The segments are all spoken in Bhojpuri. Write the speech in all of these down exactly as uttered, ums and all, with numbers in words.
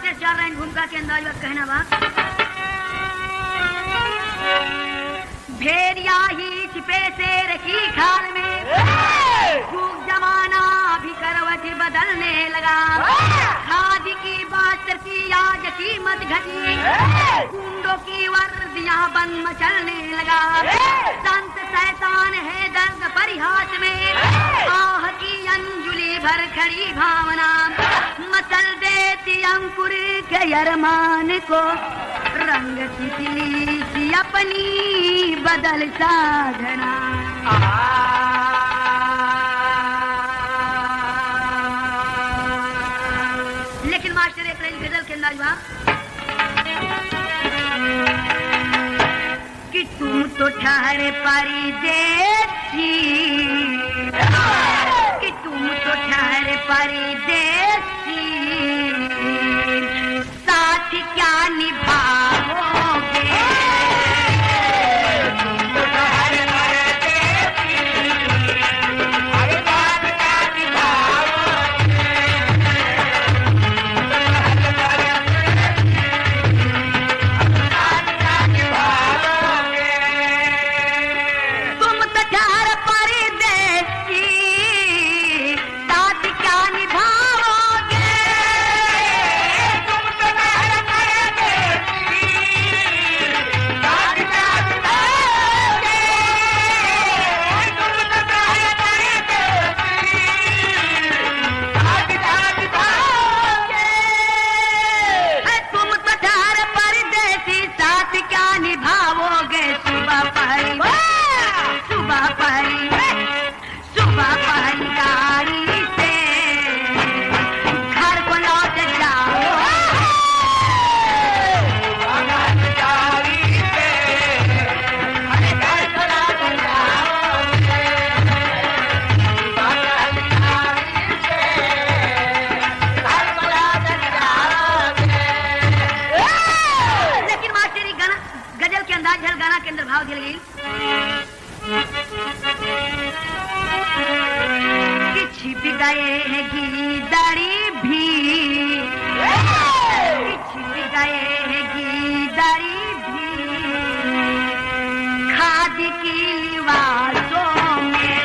मास्टर चार लाइन भूमिका के अंदाज में कहना बा भेड़िया ही छिपे से रखी खाल में खूब जमाना भी करवट बदलने लगा खाद की बात की आज कीमत घटी कुंडों की वर्दियां बन मचलने लगा संत शैतान है दर्द परिहास में आह की अंजुली भर खड़ी भावना मचल देती अंकुर के अरमान को रंग तितली सी अपनी बदल साधना लेकिन मास्टर एक रही गजल के अंदाज बा कि तुम तो ठहरे परदेसी कि तुम तो ठहरे परदेसी साथ क्या निभाओगे छिप गए हैं गीदड़ी भी छिप गए हैं गीदड़ी भी खाद की लिवासों में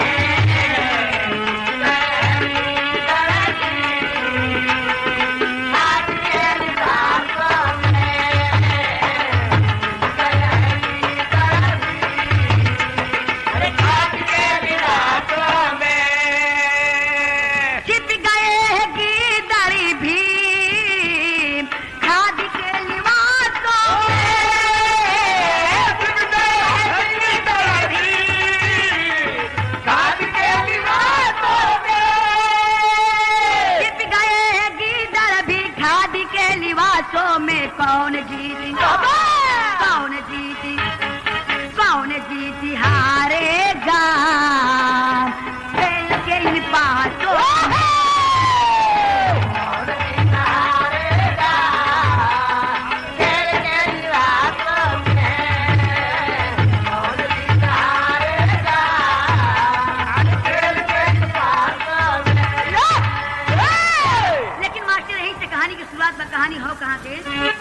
में कौन जीती कौन जीती कौन जीती हारेगा खेल के इन बातों लेकिन मास्टर यही से कहानी की शुरुआत में कहानी हो कहाँ से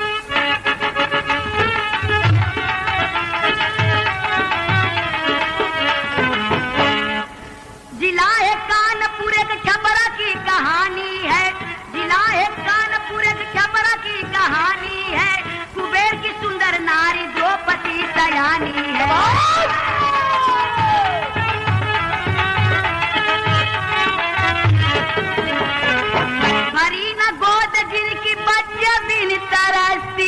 जिला है कानपुर एक छपरा की कहानी है जिला है कानपुर एक छपरा की कहानी है कुबेर की सुंदर नारी द्रौपदी सयानी है भरी न गोद जिनकी बच्चे बिन तरसती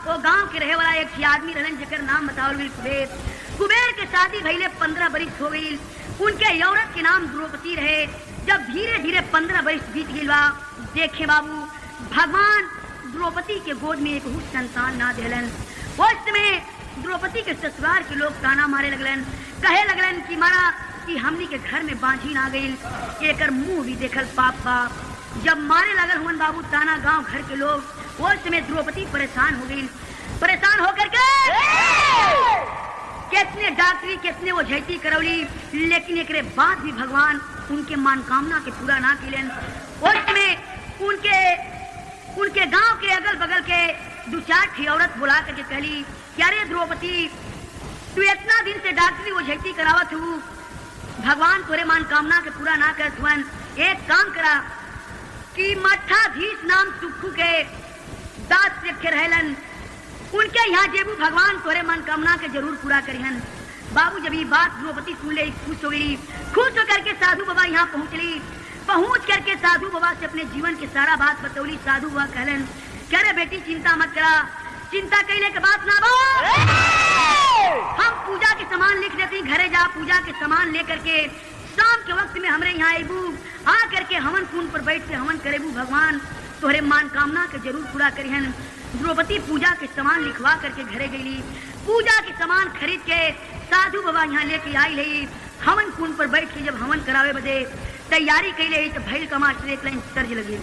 वो गांव के रहे वाला एक आदमी रहन जेकर नाम बतावल गइल कुबेर। कुबेर के शादी भइले पंद्रह बरिस हो गइल। उनके औरत के नाम द्रौपदी रहे। जब धीरे धीरे पंद्रह बरिस बीत गइल बा, देखे बाबू भगवान द्रौपदी के गोद में एक संतान ना देलन। उस समय द्रौपदी के ससुराल के लोग ताना मारे लगलन, कहे लगलन कि मारा कि हमनी के घर में बांझी ना गइल, एकर मुंह भी देखल पाप बाप। जब मारे लगल हुन बाबू ताना गांव घर के लोग, उस समय द्रौपदी परेशान हो गई। परेशान होकर के कितने डॉक्टरी कितने वो झैती करौली, लेकिन एक बाद भी भगवान उनके मनोकामना के पूरा ना किलन। उसमें उनके उनके गांव के अगल बगल के दो चार थी औरत बुला करके कहली, क्या रे द्रौपदी, तू इतना दिन से डॉक्टरी वो झैती करावत हूँ, भगवान तोरे मनोकामना के पूरा ना करत हुन। एक काम करा कि मठाधीश नाम सुखू के दास रखे रहलन, उनके यहाँ जेबू भगवान तोरे मनोकामना के जरूर पूरा करिहन। बाबू जब ये बात द्रौपदी सुन ले खुश हो गई। खुश होकर के साधु बाबा यहाँ पहुँचली। पहुँच करके साधु बाबा से अपने जीवन के सारा बात बतौली। साधु बाबा कहलन, कह रहे बेटी चिंता मत करा, चिंता कैले के बात ना बा, हम पूजा के सामान लिख देती, घरे जा पूजा के सामान लेकर के शाम के वक्त में हमरे यहाँ आबू, आ करके हवन कुंड पर बैठ के हवन करेबू, भगवान तोहरे मनोकामना के जरूर पूरा करिहन। द्रौपदी पूजा के सामान लिखवा करके घरे गई। पूजा के सामान खरीद के साधु बाबा यहाँ लेके आई रही। हवन कुंड पर बैठ के जब हवन करावे बदे तैयारी कैले तो भैल का मास्टर एक लाइन तर्ज लगी,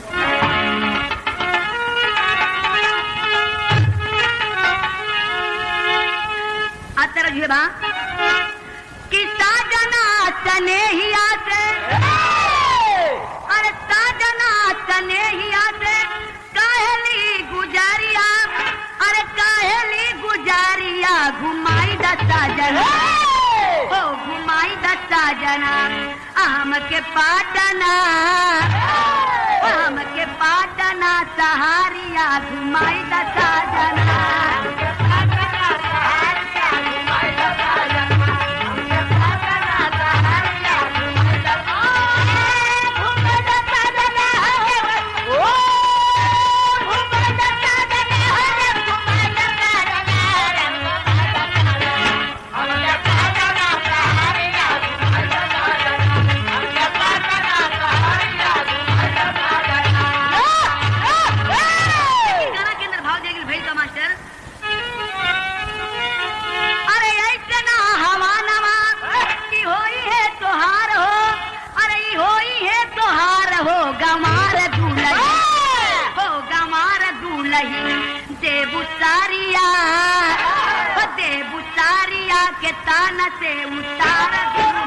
अतरज है बा कि साजना सनेहिया से, अरे साजना सनेहिया से काहेली गुजारिया, अरे काहेली गुजारिया घुमाई दसा जना, ओ घुमाई दसा जना आम के पाटना, आम के पाटना सहारिया घुमाई दसा जना। देबुसारिया देबुसारिया के ताना से उतार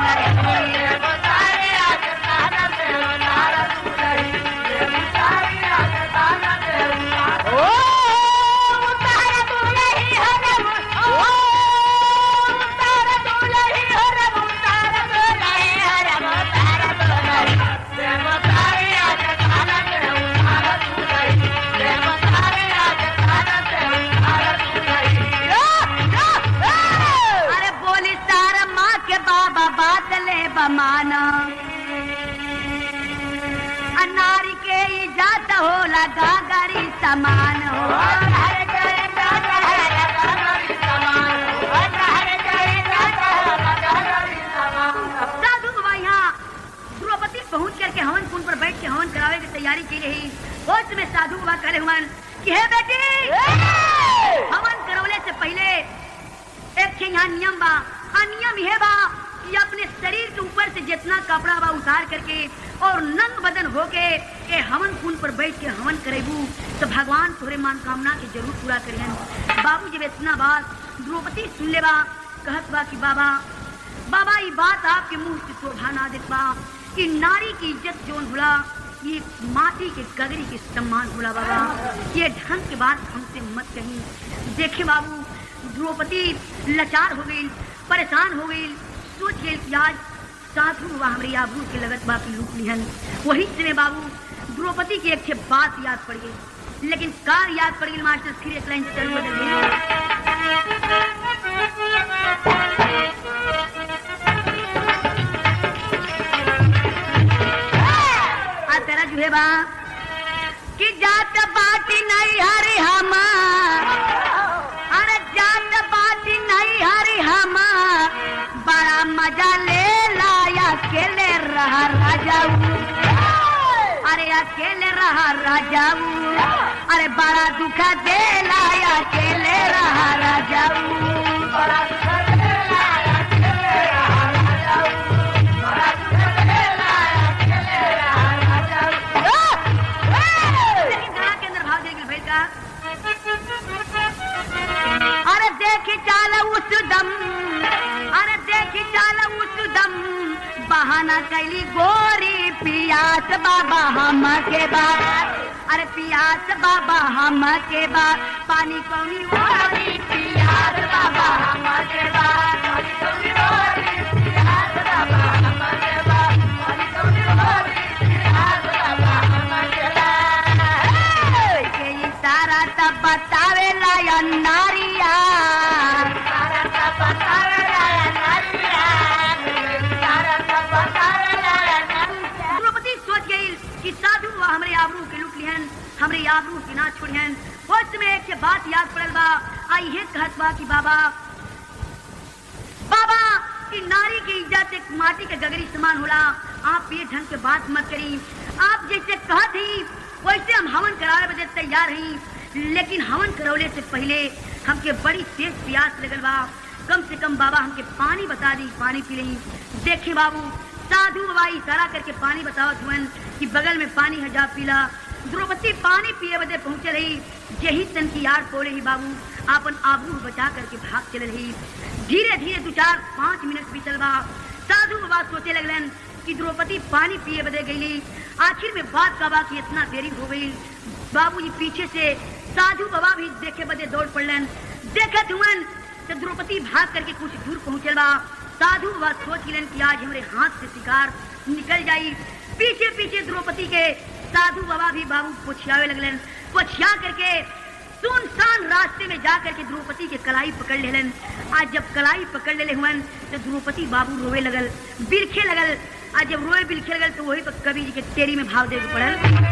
माना अनारी के इजात हो लगा गरी समान हो, साधु बाबा यहाँ द्रौपदी पहुँच करके हवन कुंड पर बैठ के हवन करावे की तैयारी की रही। उस में साधु बाबा करे हुए कि हे बेटी, हवन करवले से पहले एक यहाँ नियम बा, नियम यह बा कि अपने शरीर के ऊपर से जितना कपड़ा बा उतार करके और नंग बदन होके के हवन कुंड पर बैठ के हवन करेबू तो भगवान तोरे मनोकामना के जरूर पूरा करियन। बाबू जब इतना बात द्रौपदी सुन ले बा, कहत बा कि बाबा बाबा ये बात आपके मुंह से शोभा ना देत बा कि नारी की इज्जत जोन होला ये माटी के गगरी के सम्मान होला बाबा, ये ढंग के बात हमसे मत कही। देखे बाबू द्रौपदी लाचार हो गई, परेशान हो गई, सोच गई कि आज साधु बाबा हमारे आबरू के लगत बाकी लूट लिहन। वही समय बाबू द्रौपदी की एक बात याद पड़ गई, लेकिन कार याद पड़ गई मास्टर फिर एक लाइन चल बदल तेरा जो है बा कि जात बाटी नहीं हरे हमा अकेले रहा राजाऊ, अरे बड़ा दुख देला अकेले रहा राजाऊ, बड़ा दुख देला अकेले रहा राजाऊ, बड़ा दुख देला अकेले रहा राजाऊ। लेकिन गाना के अंदर भाव देगी भाई का, अरे देखी चाल उस दम, अरे देखी चाल उस दम, बहाना कैली गोरी पियास बाबा हम के बाद, अरे पियास बाबा हम के बाद, पानी कौनी गोरी पियास बाबा हम के बाद, पानी कौनी गोरी पियास बाबा हम के बाद, पानी कौनी गोरी पियास बाबा हम के बाद। के इशारा तब बतावे लाया नारिया, इशारा तब बतावे लाया नारिया, इशारा तब बतावे लाया नारिया। द्रौपदी सोच गई कि साधु हमरे आबरू के लूट लिहन, हमरे आबरू के ना छोड़िहन। उस में एक बात याद पड़ल बा, आई है कहत बा कि बाबा बाबा कि नारी की इज्जत एक माटी के गगरी समान होला, आप ये ढंग के बात मत करी। आप जैसे कहत ही वैसे हम हवन करावे बदे तैयार हई, लेकिन हवन करौले से पहले हमके बड़ी तेज प्यास लगल बा, कम से कम बाबा हमके पानी बता दी, पानी पी लही। देखे बाबू साधु बाबा इशारा करके पानी बतावत हुए कि बगल में पानी है, जा पीला। द्रौपदी पानी पिए बदे पहुंचे रही, यही तन की यार पोले ही बाबू आपन आबरू बचा करके भाग चल रही। धीरे धीरे दो चार पाँच मिनट बीतल बा, साधु बाबा सोचे लगलन कि द्रौपदी पानी पिए बदे गई। आखिर में बात का बा कि इतना देरी हो गई। बाबूजी पीछे से साधु बाबा भी देखे बदे दौड़ पड़लन। देखत हुअन तो द्रौपदी भाग करके कुछ दूर पहुंचल बा। साधु बाबा सोच गिलन कि आज हमारे हाथ से शिकार निकल जाई। पीछे पीछे द्रौपदी के साधु बाबा भी बाबू पोछियावे लगलन। पोछिया करके सुनसान रास्ते में जा करके द्रौपदी के कलाई पकड़ लेलन। आज जब कलाई पकड़ ले हुअन तो द्रौपदी बाबू रोवे लगल, बिरखे लगल। आज जब रोए बिरखे लगल तो वही तो कवि जी के तेरी में भाव दे पड़ल।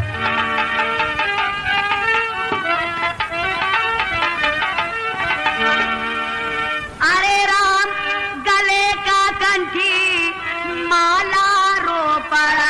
अरे राम गले का कंठी माला रो पड़ा,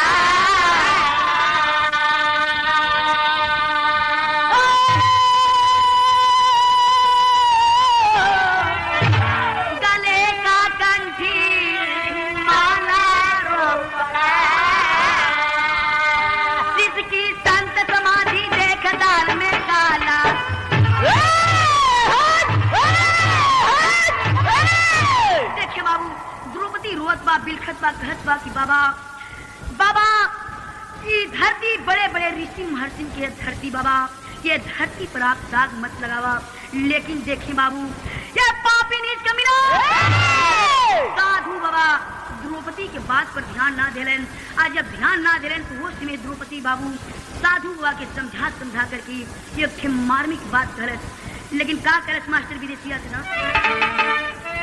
बिलखत बा कहत बा कि बाबा बाबा ये धरती बड़े बड़े ऋषि महर्षि की धरती, बाबा ये धरती पर आप दाग मत लगावा। लेकिन देखे बाबू ये पापी नीच कमीना साधु बाबा द्रौपदी के बात पर ध्यान ना देलन। आज जब ध्यान ना देलन तो वो समय द्रौपदी बाबू साधु बाबा के समझा समझा करके ये मार्मिक बात करत। लेकिन का करत मास्टर विदेशिया से ना,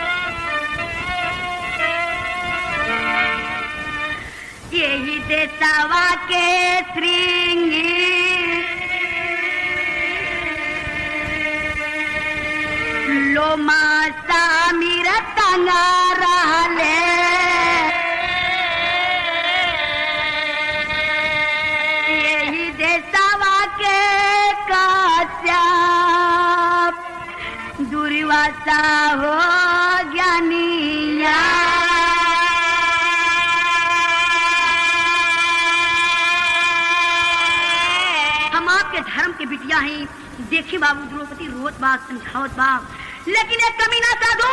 यही देसावा के श्रृंगी लोमा सामीर तंगा रहले, यही देसावा के काश्यप दुर्वासा हो ज्ञानिया। धर्म के बिटिया हैं। देखी बाबू द्रौपदी रोत बा समझावत बा, लेकिन एक कमीना साधु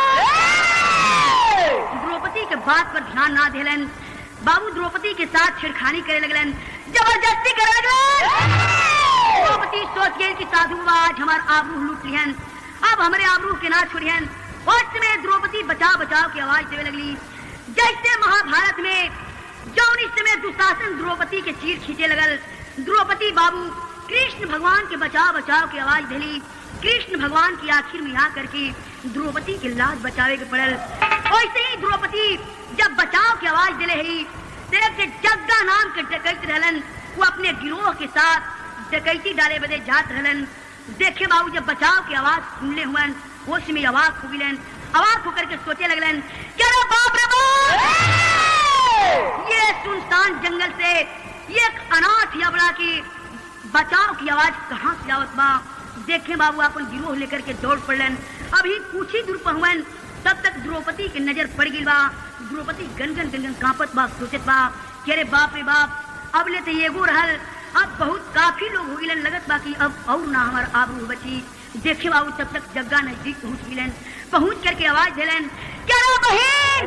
द्रौपदी के बात पर ध्यान ना देलन। बाबू द्रौपदी के साथ छेड़खानी करे लगलन, जबरदस्ती करे लगलन। द्रौपदी सोच गई कि साधु आज हमार आबरू लूट लिहन, अब हमारे आबरू के ना छोड़िहन। उस में द्रौपदी बचाव बचाव की आवाज देवे लगली, जैसे महाभारत में जौन इस समय दुशासन द्रौपदी के चीर खींचे लगल। द्रौपदी बाबू कृष्ण भगवान के बचाव बचाव की आवाज दिली। कृष्ण भगवान की आखिर में आकर के द्रौपदी के लाज बचावे के पड़ल। वैसे ही द्रौपदी जब बचाव की आवाज दिले ही के जग्गा नाम के डकैत रहलन, वो अपने गिरोह के साथ डकैती डाले बदे जात रहलन। देखे बाबू जब बचाव की आवाज सुनले हुए होश में अवाक हो गिलन। अवाक होकर के सोचे लगलन, क्या बाप रे बाप, ये सुनसान जंगल से एक अनाथ यबड़ा की बचाव की आवाज कहाँ से आवत बा। देखे बाबू अपन गिरोह लेकर के दौड़ पड़लन। अभी कुछ ही दूर पहुंचन तब तक द्रौपदी के नजर पड़ गई बा। द्रौपदी गनगन गनगन कांपत बा, सोचत बा कि अरे बाप रे बाप, अब ले तो एगो रहल, अब बहुत काफी लोग हो गिलन, लगत बा कि अब और ना हमार आबरू बची। देखे बाबू तब तक जग्गा नजदीक पहुंच गिलन। पहुंच करके आवाज दिलन, क्या रो बहन,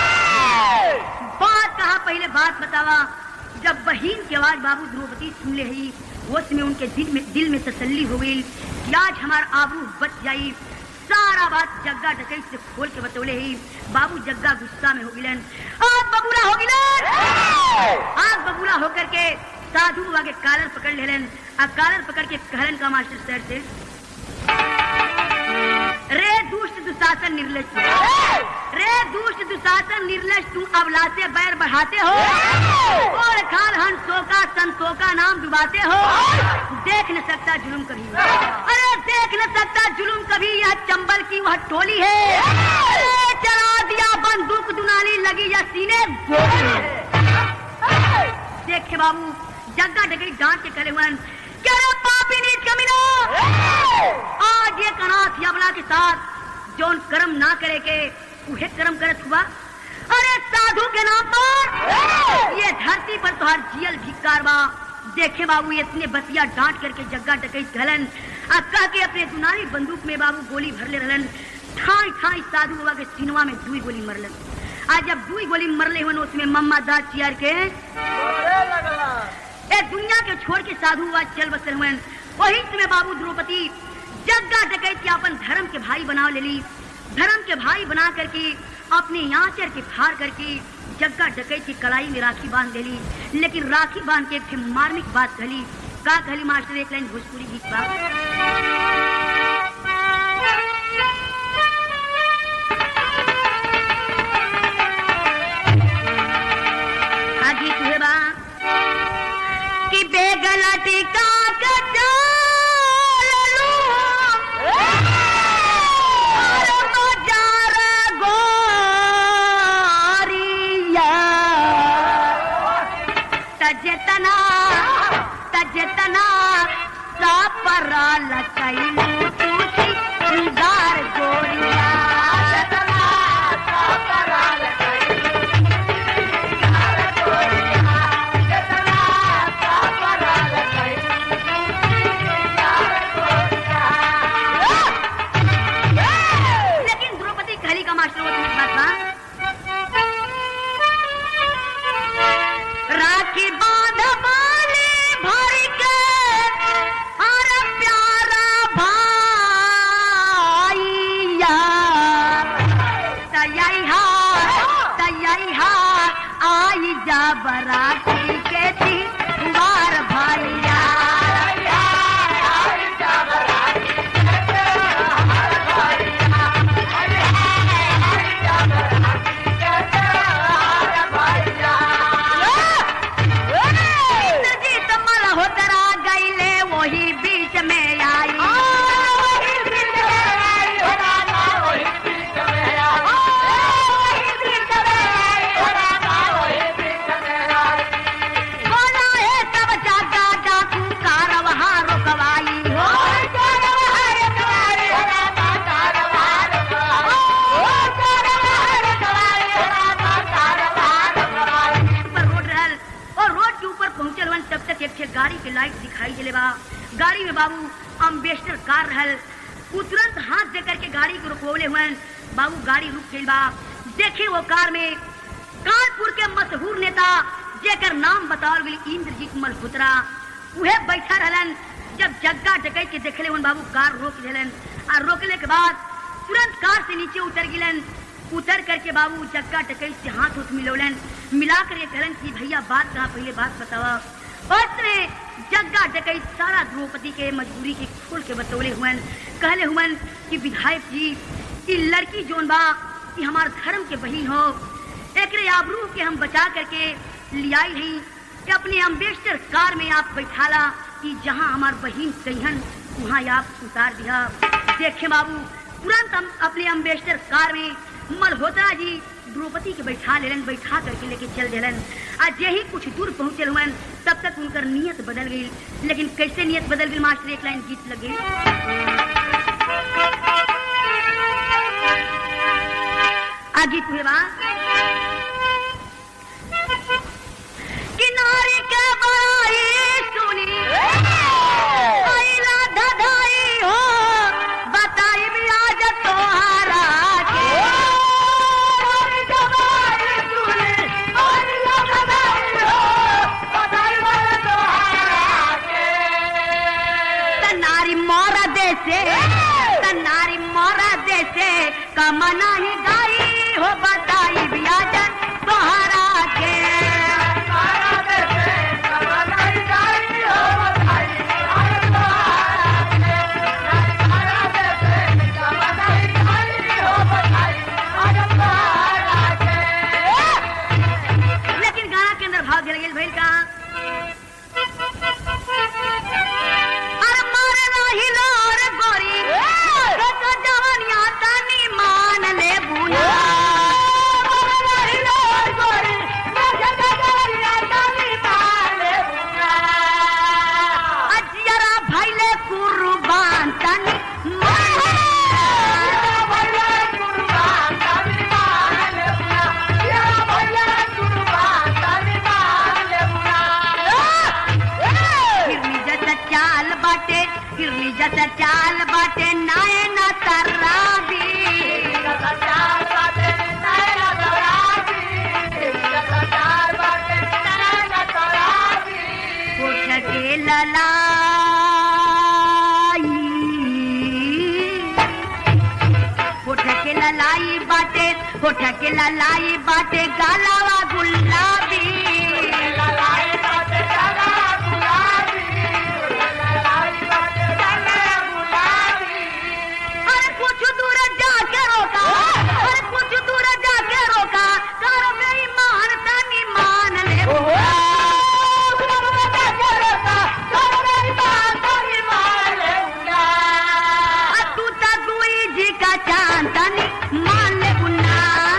बात कहा, पहले बात बतावा। जब बहन की आवाज बाबू द्रौपदी सुन ले ही, उसमें उनके दिल में दिल में तसल्ली हो गई कि आज हमार आबरू बच जाई। सारा बात जग्गा डकैत से खोल के बतौले ही बाबू जग्गा गुस्सा में हो गिलन, आग बबूला हो गिलन। आग बबूला होकर के साधु बाबा के कालर पकड़ लेलन। आ कालर पकड़ के कहलन का मास्टर सर से, रे दुष्ट दुशासन निर्लज, रे दुष्ट दुशासन निर्लज, तुम अबलाते बैर बढ़ाते हो और खान हंसों का संतों का नाम डुबाते हो। देख न सकता जुल्म कभी, अरे देख न सकता जुल्म कभी, यह चंबल की वह टोली है। अरे चला दिया बंदूक दुनाली लगी या सीने गोली है। देखे बाबू जग्गा डकैत डांट के करे हुए, क्या पापी नीच कमीना, आज ये अनाथ यबला के साथ जोन कर्म ना करे के उहे कर्म करत हुआ। अरे साधु के नाम पर ये धरती पर तो हर जियल धिक्कार बा। देखे बाबू इतने बतिया डांट करके जग्गा डकैत कहलन, आ कह के अपने दुनारी बंदूक में बाबू गोली भरले रहलन। ठाई ठाई साधु बाबा के सीनवा में दुई गोली मरलन। आज जब दुई गोली मरले हुए उसमें मम्मा दांत चियार के ए दुनिया के छोड़ के साधु बाबा चल बसल हुए। वही समय बाबू द्रौपदी जग्गा डकैत के अपन धर्म के भाई बनाव ले ली। धर्म के भाई बना करके अपने आंचर के फाड़ करके जग्गा डकैत की कलाई में राखी बांध ले ली। लेकिन राखी बांध के एक मार्मिक बात कहली, का कहली मास्टर, एक लाइन भोजपुरी गीत बा, गीत हुए बा कि बेगलटी का तजना तजना सापरा लचैलू तुझी उदार गोरिया, तजना सापरा लचैलू उदार गोरिया, तजना सापरा लचैलू उदार गोरिया। लेकिन द्रौपदी कहली का मास्टर वो तुम्हें बात बा, राखी बांध बाली भर के हर प्यारा भाईया, तैयारी हार तैयारी हार आई जा बराती के थी बार भाईया, आई जा बराती के बार भाईया, आई जा बराती के बार भाईया। हो तरा गईले वही बीच में आई, बोला है तब जागा डाकू कार वहाँ रुकवाई, और रोड के ऊपर पहुंचल वन तब तक एक गाड़ी के लाइट दिखाई दिले बा। गाड़ी में बाबू अम्बेसडर कार रहल। वो तुरंत हाथ दे करके गाड़ी को रुकवले हुए। बाबू गाड़ी रुक गई बा। देखे वो कार में कानपुर के मशहूर नेता जेकर नाम बताओ गई इंद्रजीत मल्होत्रा, उहे बैठा रहलन। जब जग्गा डकैत के देखले हुन बाबू कार रोक लेलन और रोकने के बाद तुरंत कार से नीचे उतर गिलन। उतर करके बाबू जग्गा डकैत से हाथ उठ मिलौलन, मिला कर ये कहलन कि भैया बात कहा, पहले बात बतावा। उसने जग्गा डकैत सारा द्रौपदी के मजबूरी के खोल के बतौले हुए। कहले हुए कि विधायक जी कि लड़की जोन बा कि हमारे धर्म के बहिन हो, एक आबरू के हम बचा करके लियाई नहीं कि अपने अम्बेसडर कार में आप बैठाला कि जहाँ हमार बहिन कहिन वहाँ आप उतार दिया। देखे बाबू तुरंत हम अपने अम्बेसडर कार में मल्होत्रा जी द्रौपदी के बैठा लेलन, बैठा करके लेके चल देलन। आज यही कुछ दूर पहुंचे हुए तब तक उनकर नियत बदल गई। लेकिन कैसे नियत बदल गई मास्टर, एक लाइन गीत लग गई। आ गीत हुए बा किनारे के बड़ाई सुनी आइला धधाई हो बताई भी आज तोहारा के तनारी मोरा देसे तनारी मोरा देसे कमना ही गाई हो बताई भी आज तोहारा के जैसा चाल बाटे नाये ना तराबी जैसा चाल बाटे नाये ना तराबी जैसा चाल बाटे नाये ना तराबी कोठ के ललाई कोठ के ललाई बाटे कोठ के ललाई बाटे गालावा गुलाबी ललाई बाटे गालावा गुलाबी कुछ दूर जाके रोका और कुछ दूर जाके रोका करो मेरी मान तनी मान ले तू तो दुई जी का चांद तनी मान ले बुन्ना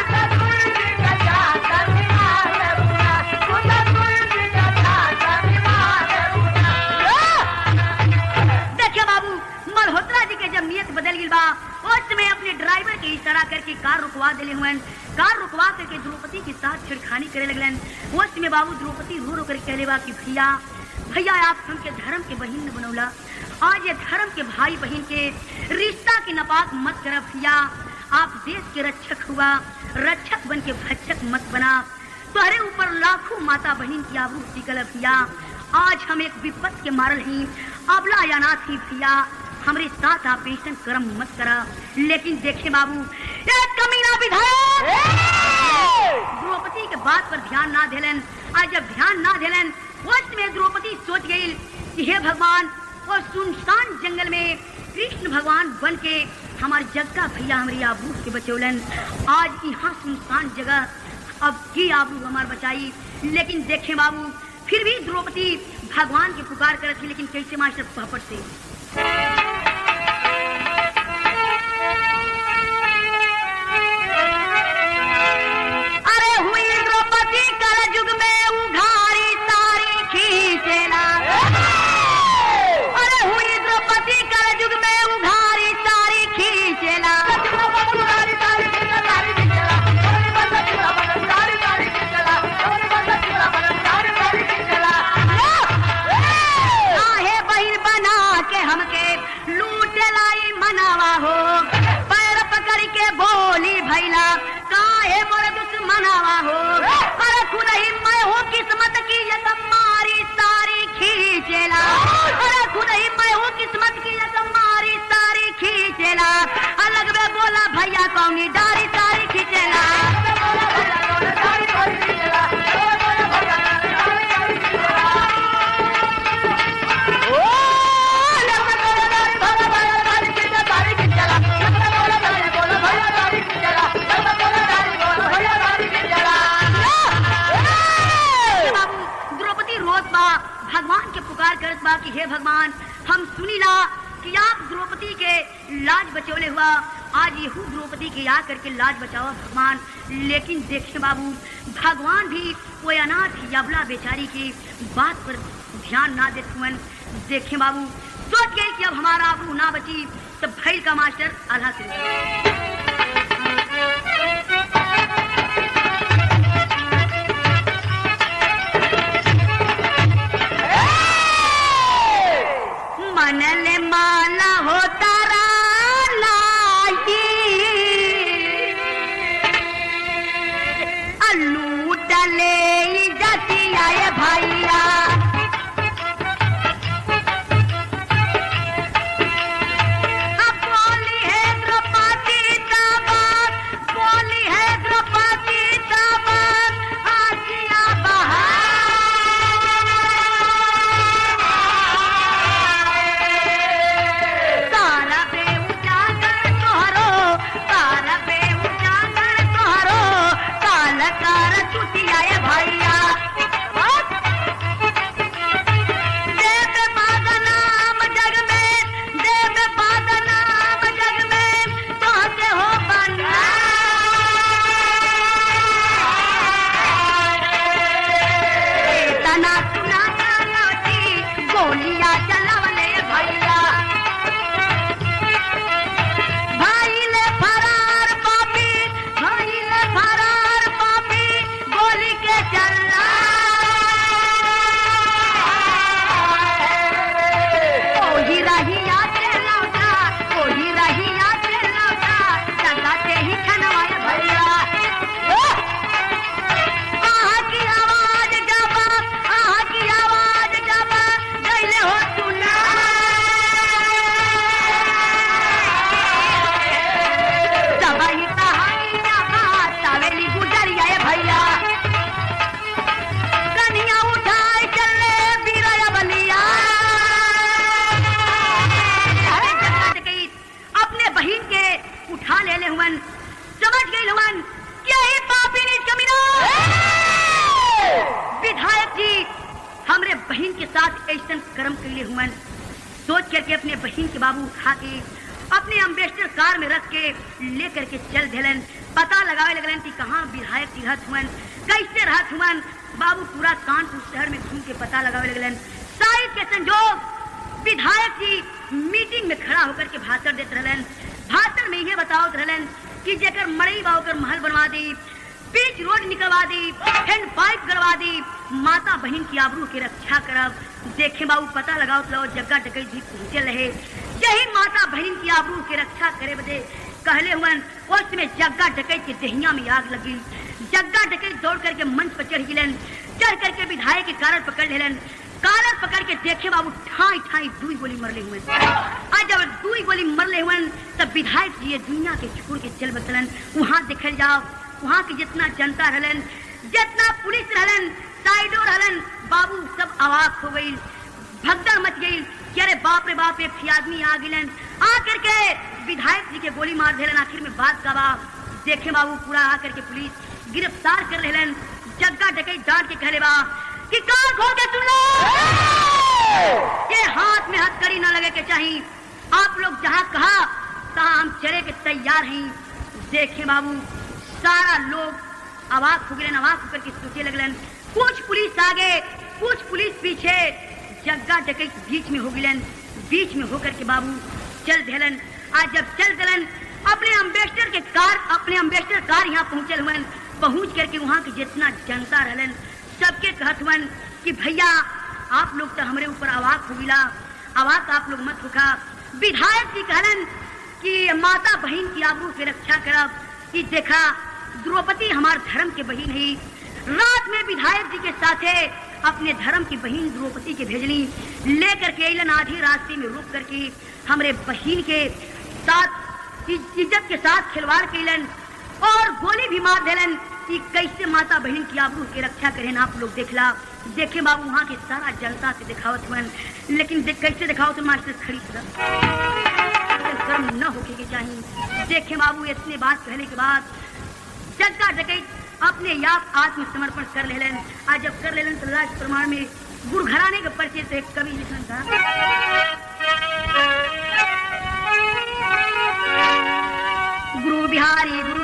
देखिए बाबू मल्होत्रा जी के जब नियत बदल गई बा में अपने ड्राइवर के इशारा करके कार रुकवा दिले हुए कार रुकवा करके द्रौपदी के साथ छिड़खानी करे लगलन। उस में बाबू द्रौपदी रो रो कर कहले बा कि भैया भैया आप हमके धर्म के बहन न बनौला, आज ये धर्म के भाई बहन के रिश्ता की नपाक मत कर भैया, आप देश के रक्षक हुआ रक्षक बन के भक्षक मत बना, तुम्हारे ऊपर लाखों माता बहन की आबरू टिकल भैया, आज हम एक विपत के मारल ही अबला या नाथ ही भैया, हमारे साथ आप ऐसा कर्म मत करा। लेकिन देखे बाबू एक कमीना विधायक द्रौपदी के बात पर ध्यान ना देलन। आज जब ध्यान ना देलन उस में द्रौपदी सोच गई कि हे भगवान और सुनसान जंगल में कृष्ण भगवान बन के हमारे जग का भैया हमारी आबरू के बचौलन। आज यहाँ सुनसान जगह अब की आबरू हमार बचाई। लेकिन देखे बाबू फिर भी द्रौपदी भगवान की पुकार कर थी, लेकिन कैसे मास्टर पहपट से अरे हुई द्रौपदी कल युग में उघारी सारी खींचेला, अरे हुई द्रौपदी कल युग में उघारी सारी खींचेला, काहे बहिन बना के हमके लूट लाई मनावा हो, पैर पकड़ के बोली भैला काहे मोर दुश्मनावा हो, अरे खुद ही मैं हूँ किस्मत की ये तुम्हारी सारी खींचेला, अरे खुद ही मैं हूँ किस्मत की ये तुम्हारी सारी खींचेला, अलग में बोला भैया कौनी डारी सारी खींचेला। भगवान के पुकार करत बा कि हे भगवान हम सुनीला कि आप द्रौपदी के लाज बचौले हुआ आज यहू द्रौपदी के आ करके लाज बचाओ भगवान। लेकिन देखिए बाबू, भगवान भी कोई अनाथ यबला बेचारी की बात पर ध्यान ना देते हुए देखे बाबू सोच गए कि अब हमारा आबरू ना बची। तो भैल का मास्टर आधा से मनले माला होता अल्लू डले जाती आए भैया। सोच करके अपने बहन के बाबू उठा के अपने अम्बेसडर कार में रख के लेकर के चल देलन। पता लगावे लगलन कि कहाँ विधायक जी रहत हुअन, कैसे रहत हुअन। बाबू पूरा कानपुर शहर में घूम के पता लगावे लगलन। शायद के संजोग विधायक जी मीटिंग में खड़ा होकर के भाषण देते रहलन। भाषण में ये बतावत रहलन कि जेकर मड़ई बा ओकर महल बनवा दी, बीच रोड निकलवा दी, हैंड पाइप गड़वा दी, माता बहन की आबरू की रक्षा करब। देखे बाबू पता लगाओ लो जग्गा डकैत भी पहुंचे रहे। यही माता बहन की आबरू की रक्षा करे बदे कहले हुअन। उस में जग्गा डकैत के देहिया में आग लगी। जग्गा डकैत दौड़ करके मंच पर चढ़ गिलन। चढ़ करके विधायक के कारण पकड़ लेलन। कालर पकड़ के देखे बाबू ठाई ठाई दुई गोली मरले हुए। आज जब दुई गोली मरले हुए तब विधायक जी दुनिया के छोड़ के चल बसलन। वहाँ देखल जाओ वहाँ की जितना जनता रहलन, जितना पुलिस रहलन, साइडो रहलन, बाबू सब अवाक हो गई, भगदड़ मच गई। अरे बाप रे बाप एक आदमी आ गिलन, आ करके विधायक जी के गोली मार देलन। आखिर में बात का बाप देखे बाबू पूरा आ करके पुलिस गिरफ्तार कर लेलन। जग्गा डकैत डांट के कहले बा कि कान खोल के सुन लो, ये हाथ में हथकड़ी न लगे के चाहिए। आप लोग जहाँ कहा तहाँ हम चले के तैयार हैं। देखे बाबू सारा लोग अवाक हो गए, अवाक होकर के सोचे लगलन। कुछ पुलिस आगे, कुछ पुलिस पीछे, जग्गा डकैत बीच में हो गिलन। बीच में होकर के बाबू चल देलन। आज जब चल देलन अपने अम्बेसडर के कार अपने अम्बेसडर कार यहाँ पहुंचल हुअन। पहुंच करके वहाँ की जितना जनता रहलन सबके कहत हुअन कि भैया आप लोग तो हमारे ऊपर अवाक हो गिला, अवाक आप लोग मत होखा। विधायक जी कहलन कि माता बहन की आबरू की रक्षा करब। कि देखा द्रौपदी हमार धर्म के बहन है। रात में विधायक जी के साथे अपने धर्म की बहन द्रौपदी के भेजनी लेकर के अलन। आधी रास्ते में रुक करके हमरे बहन के साथ इज्जत के साथ खिलवाड़ कैलन और गोली भी मार देलन। कि कैसे माता बहन की आबरू की रक्षा करें आप लोग देखला। देखे बाबू वहाँ के सारा जनता से दिखावत हुआ, लेकिन देख कैसे दिखाओ तो मास्टर खड़ी शर्म न होके के चाहिए। देखे बाबू इतने बात कहने के बाद जग्गा डकैत अपने आप आत्मसमर्पण कर लेलन। आज जब कर लेलन तो लाज प्रमाण में गुरघराने के परिचय से कवि लिखन था। बिहारी गुरु